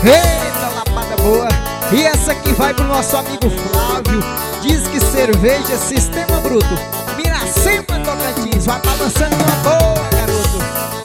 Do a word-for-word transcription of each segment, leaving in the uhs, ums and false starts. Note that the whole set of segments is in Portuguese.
Eita, lapada boa. E essa aqui vai pro nosso amigo Flávio. Diz que cerveja é sistema bruto. Miracema, Tocantins. Vai balançando uma boa, garoto.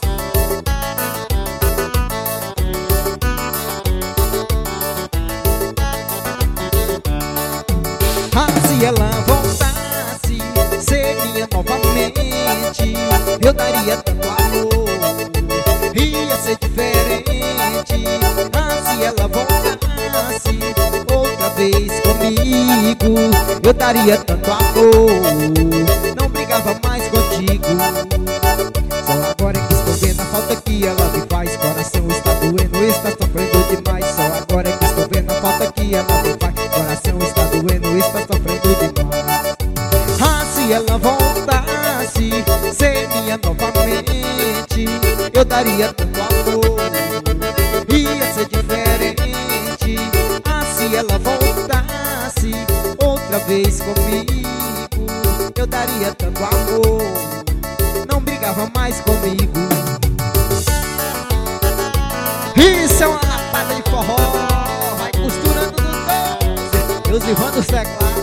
Ah, se ela voltasse, ser minha novamente, eu daria tanto amor, ia ser diferente. Ah, se ela voltasse outra vez comigo, eu daria tanto amor, não brigava mais contigo. Só agora é que estou vendo a falta que ela me faz. Coração está doendo, está sofrendo demais. Só agora é que estou vendo a falta que ela me faz. Coração está doendo, está sofrendo demais. Ah, se ela voltasse, ser minha novamente, eu daria tanto amor, ia ser diferente. Ah, se ela voltasse outra vez comigo, eu daria tanto amor, não brigava mais comigo. Isso é uma lapada de forró. Vai costurando no doce, Deus levando os teclados.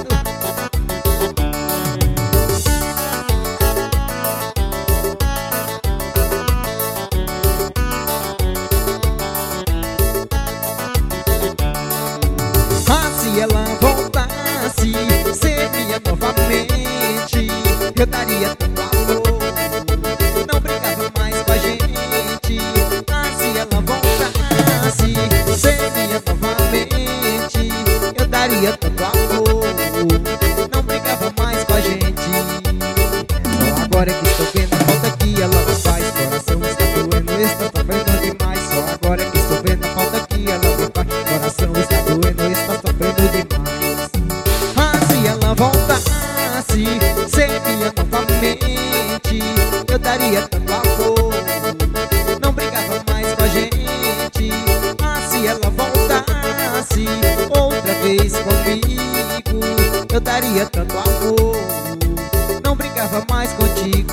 Ah, se ela voltasse, ser minha novamente, eu daria tanto amor, não brigava mais com a gente. Ah, se ela voltasse, ser minha novamente, eu daria tanto amor, não brigava mais com a gente. Só agora é que estou vendo a falta que ela me faz. Coração está doendo, está sofrendo demais. Só agora é que estou vendo a falta que ela me faz. Coração está doendo, está sofrendo demais. Ah, se ela voltasse, ser minha novamente, eu daria tanto amor, não brigava mais com a gente. Ah, se ela voltasse outra vez comigo, eu daria tanto amor, não brigava mais contigo.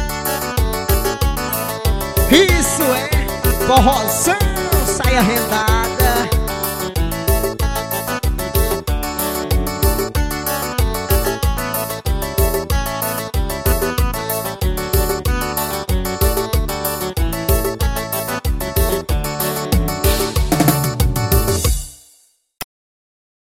Isso é forrozão, saia rendada.